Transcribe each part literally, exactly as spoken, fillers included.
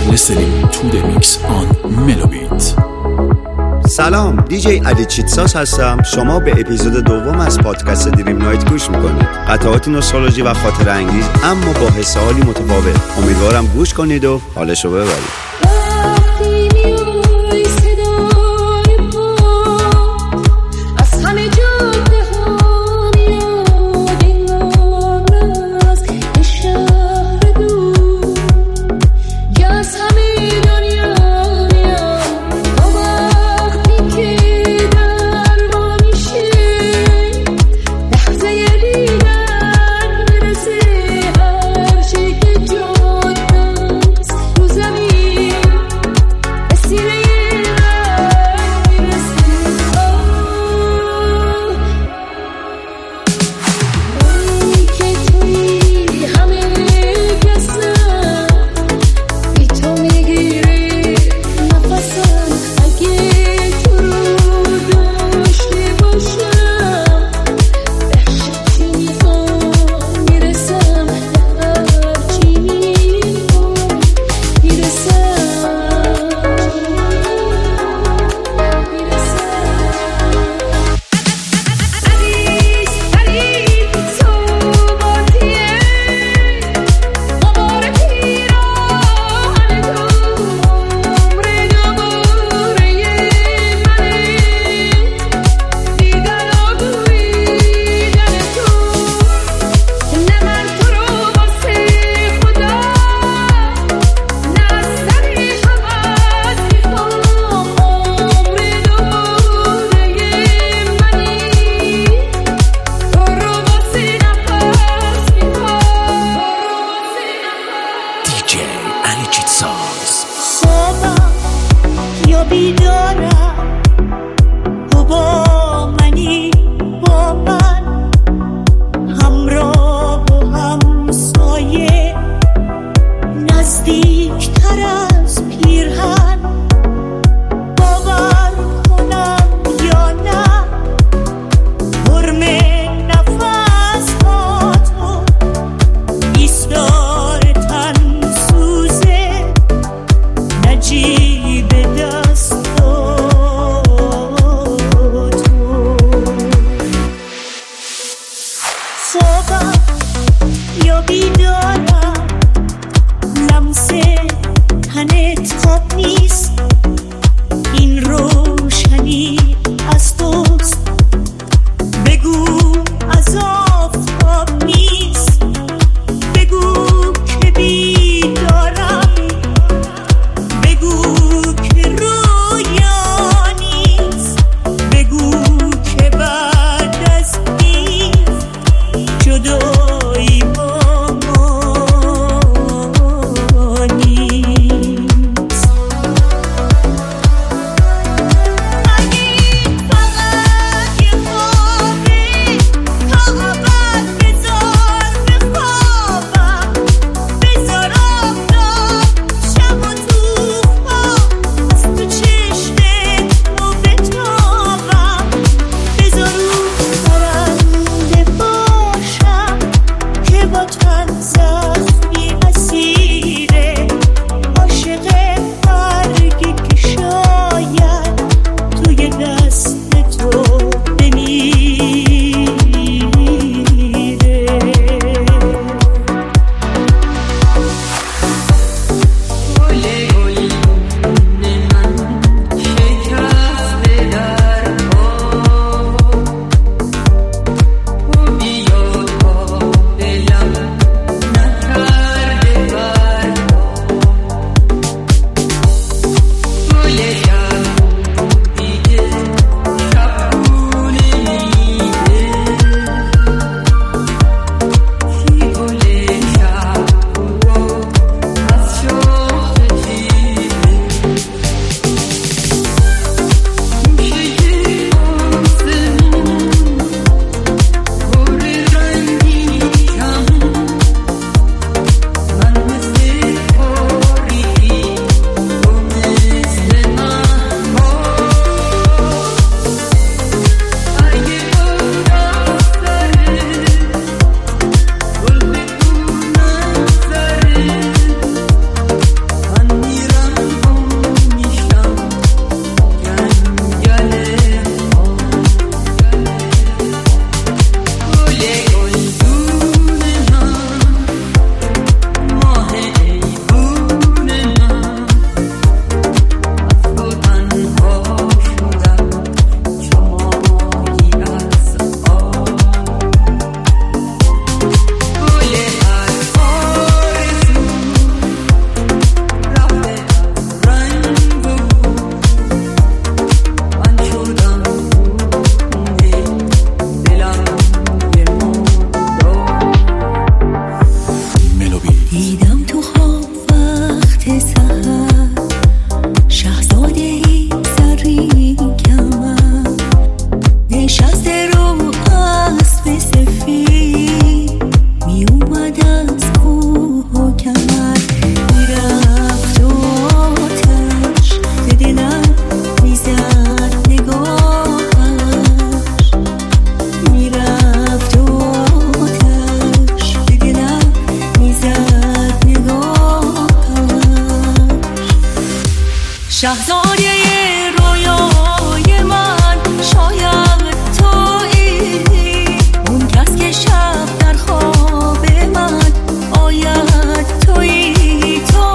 listening to the mix on Melobit. سلام، دیجی علی چیتساس هستم. شما به اپیزود دوم از پادکست دریم نایت گوش میکنید. قطعاتی نوستالژی و خاطره انگیز اما با حس حالی متفاوت. امیدوارم گوش کنید و حالشو ببرید. شهزاده رویای من شاید تویی، اون کس که شب در خواب من آید تویی. تو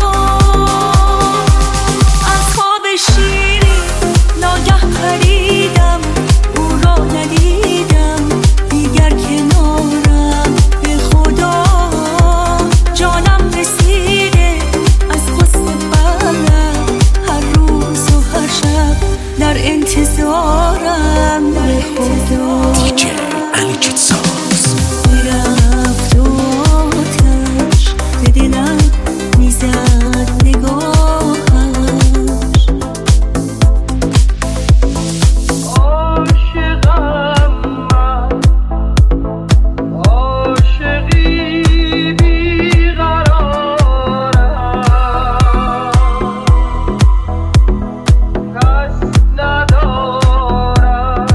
از خواب شیری ناگه پریدم، او را ندیدم دیگر کنارم. به خدا جانم رسیده از غصه برم، هر روز و هر شب در انتظارم. به خدا دیجی علی چیتساز میرفت و آتش به دلم میزد نگاهش. عاشقم من، عاشقی بیقرارم، کس ندارد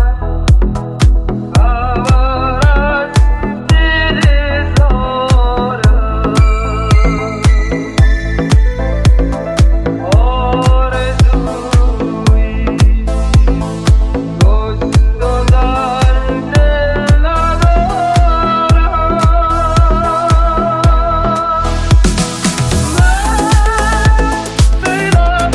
خبر از دل زارم. آرزویی گست و در دل ندارم. من بیرم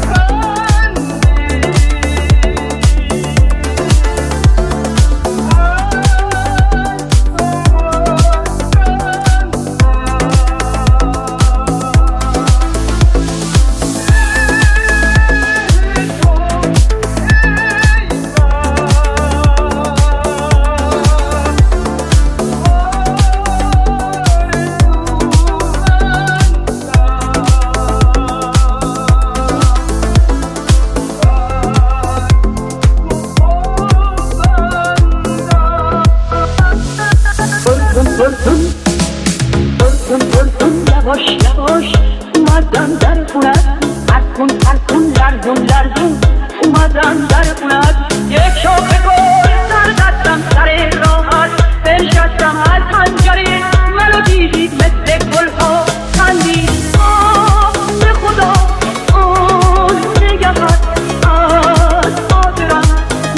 یواش یواش اومدم در خونت، هرکن هرکن لرزون لرزون اومدم در خونت. یک شاخه گل سر دستم سر راحت، بنشستم از پنجره منو دیدید مثل گلها خندید. آه به خدا آن نگهت از خاطرم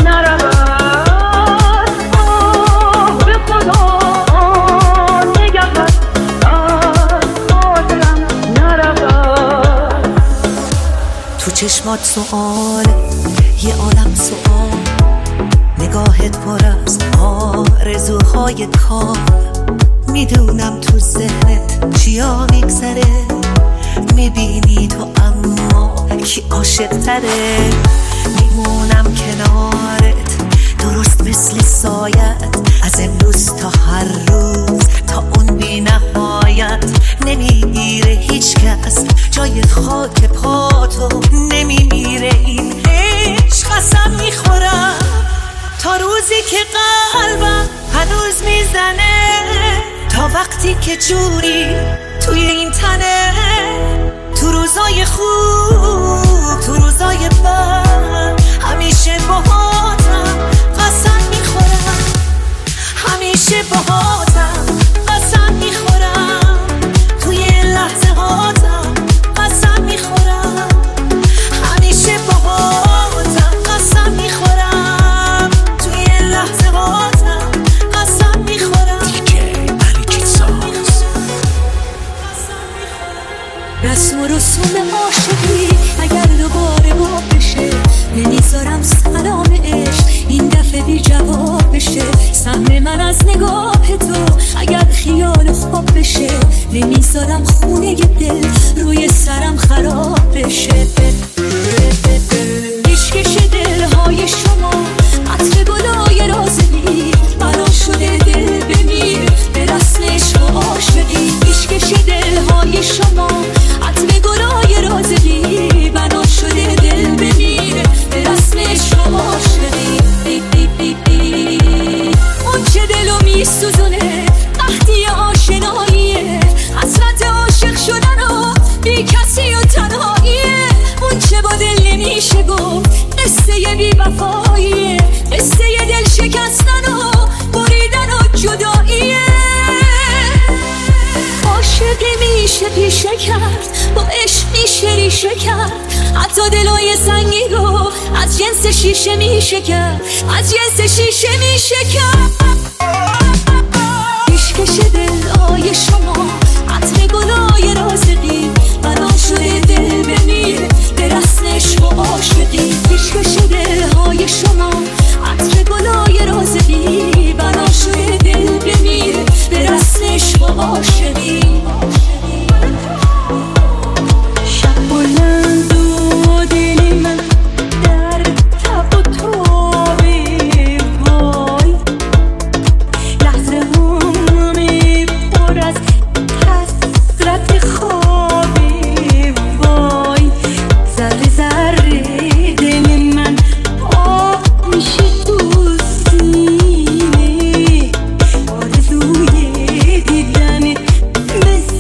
نرود. آه به خدا آن نگهت از خاطرم نرود. تو چشمات سؤاله یه عالم سؤال، نگاهت پر از آرزوهای کار. میدونم تو ذهنت چیا میگذره، میبینی تو اما کی عاشق تره. میمونم کنارت درست مثل سایت، از امروز تا هر روز تا اون بی نهایت. نمیگیره هیچ کس جای خاک پاتو، نمیمیره این عشق. قسم میخورم تا روزی که قلبم هنوز میزنه، تا وقتی که جوری توی این تنه. تو روزای خوب تو روزای بد همیشه باهاتم، قسم میخورم همیشه باهاتم. قسم میخورم توی لحظه هاتم، قسم میخورم همیشه باهاتم. قسم میخورم توی لحظه هاتم، قسم میخورم. دیجی علی چیتساز رسم و رسوم عاشقی اگر دوباره با بشه، نمیذارم سلام عشق این دفعه بی جواب بشه. سهم من از نگاه تو اگر خیال خواب بشه، نمیذارم خونه دل روی سرم خراب بشه. پیشکش دلهای شما عطر گلای رازی، بنا شده دل بمیر به رسم عشق و عاشقی. پیشکش دلهای شما عطر گلای رازی، بنا شده دل بمیر به رسم عشق و عاشقی. اون چه دلو میسوزونه قحطی آشناییه، حسرت عاشق شدن و بی کسی و تنهاییه. اون چه با دل نمیشه گفت قصه بی وفاییه، قصه دل شکستن و بریدن و جداییه. عاشقی میشه پیشه کرد با عشق میشه ریشه کرد، حتی دلای سنگی رو از جنس شیشه میشه کرد، از جنس شیشه میشه کرد. پیشکش دلای شما عطر گلای رازقی، بنا شده دل بمیر به رسم عشق و عاشقی. پیشکش دلهای شما عطر گلای رازقی، بنا شده دل بمیر به رسم عشق و عاشقی. شب بلند و دل من در تب و تابه، وای لحظه همه پر از حسرت خوابه، وای ذره ذره دل من آب میشه تو سینه، آرزوی دیدن مثل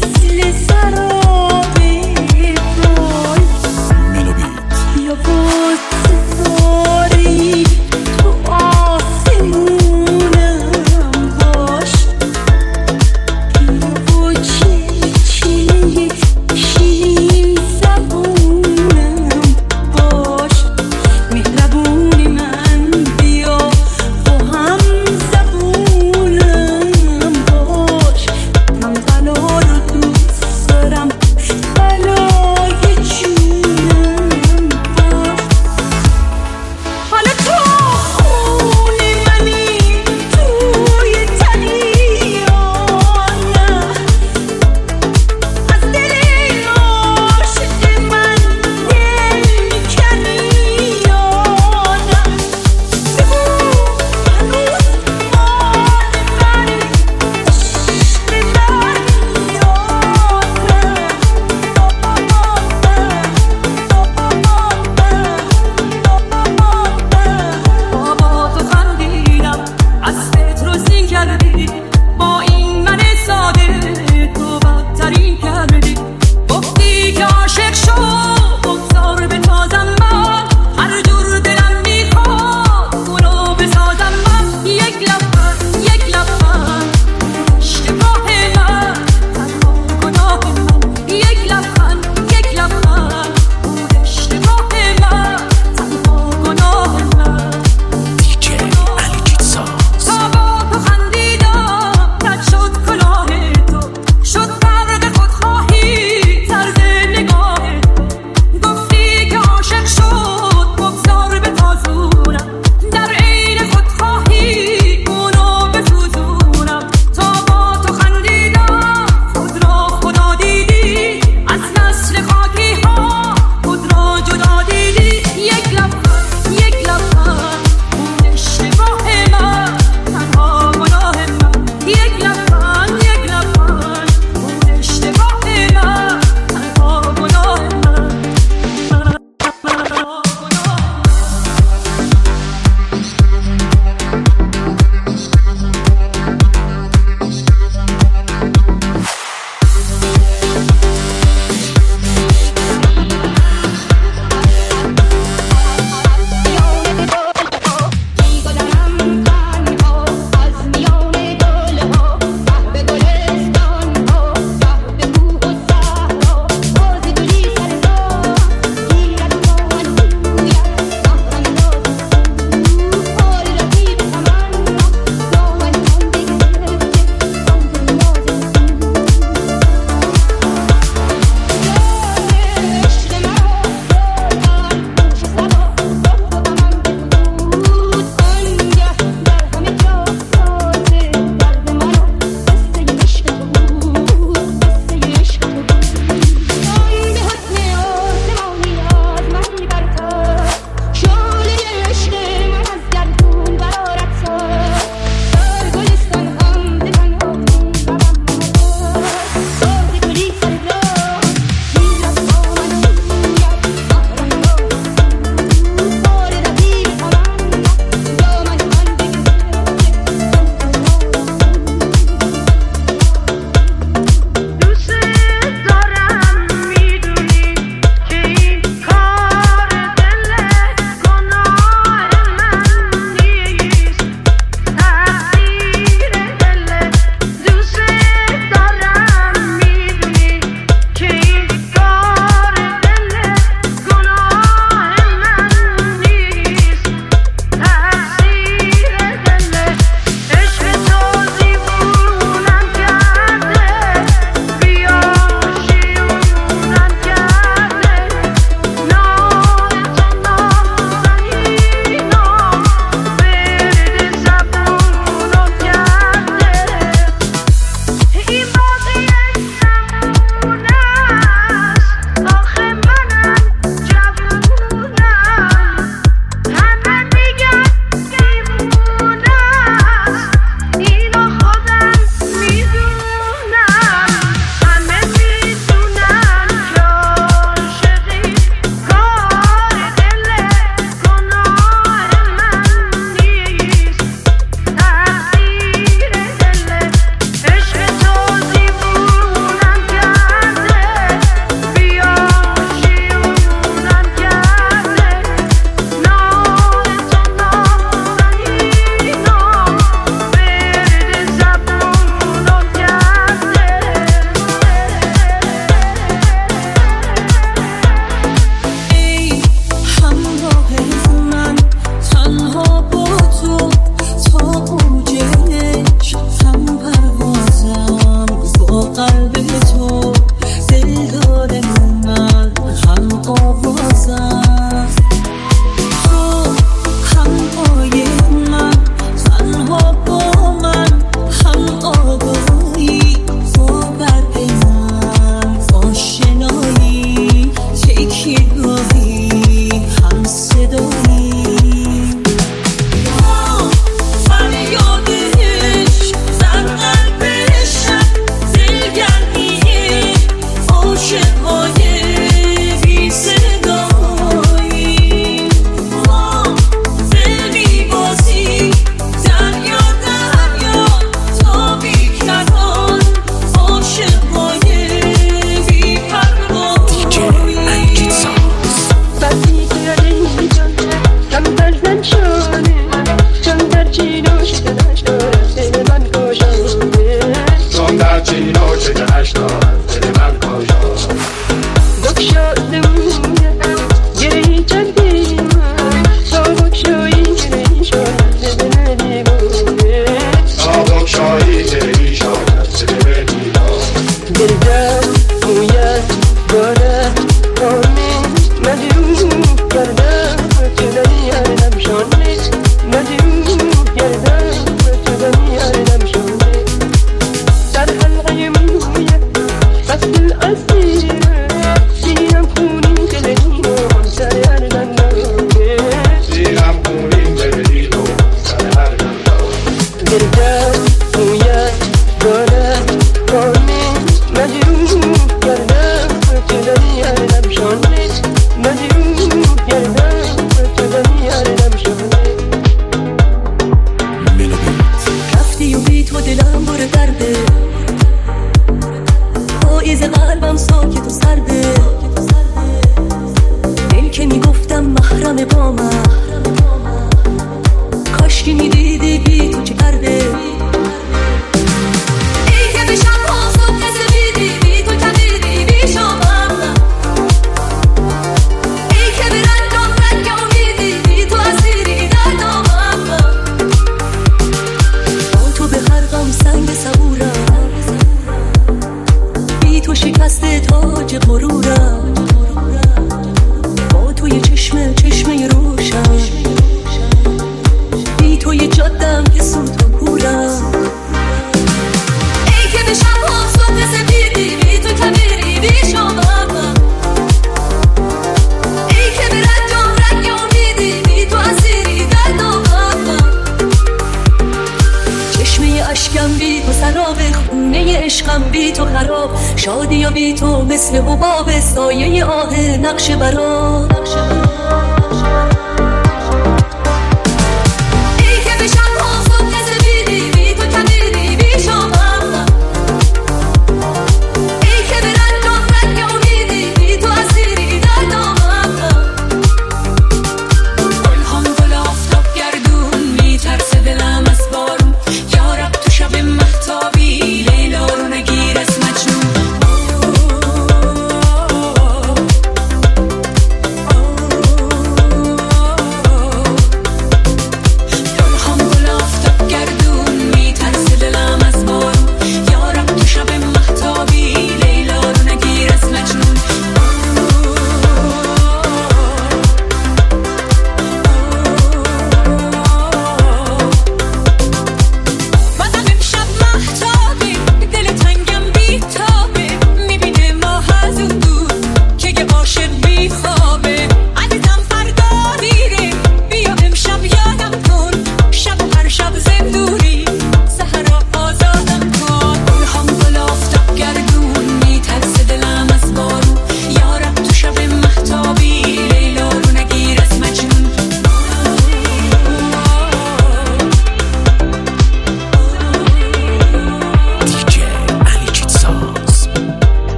گردن مویت دارد کامل مجروح گردن تو دنیارم شانه مجروح گردن تو دنیارم شانه در حلقه مویت قصد الاسیر سیرم خونی دلین و سر هر دنگانه سیرم خونی دلین و سر هر دنگانه گردن مویت دارد کامل مجروح گردن تو دنیارم شانه مجروح گردن تو دنیارم شانه رفتی و بی تو دلم بر درده پاییز قلبم ساکت و سرده دل که میگفتم محرم با من کاش که میدیدی بی تو چه کرده ای که به شب ها صبح نزدیدی بی تو کبیدی بی شامم ای که به رنجام رنگ امیدی بی تو اسیری در دامم با تو به خرقم سنگ صبورم بی تو شکست تاج غرورم با تو یه چشمه چشمه روشن بی تو یه جادم که سوت و کورم ای که به شب ها صبح سپیدی بی تو کبیری بی شامم ای که به رنجام رنگ امیدی بی تو اسیری در دامم چشمه اشکم بی تو سراب خونه عشقم بی تو خراب شادی و بی تو مثل حباب سایه آه نقش برا ای که به شب ها صبح نزدیدی بی تو کبیری بی شامم ای که به رنجام رنگ امیدی بی تو اسیری در دامم گلهام گل آفتاب گردون میترسه دلم از بارون یارب تو شب مهتابی لیلا رو نگیر از مجنون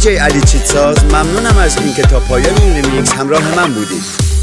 دیجی علی چیتساز. ممنونم از اینکه تا پایان این ریمیکس همراه من بودید.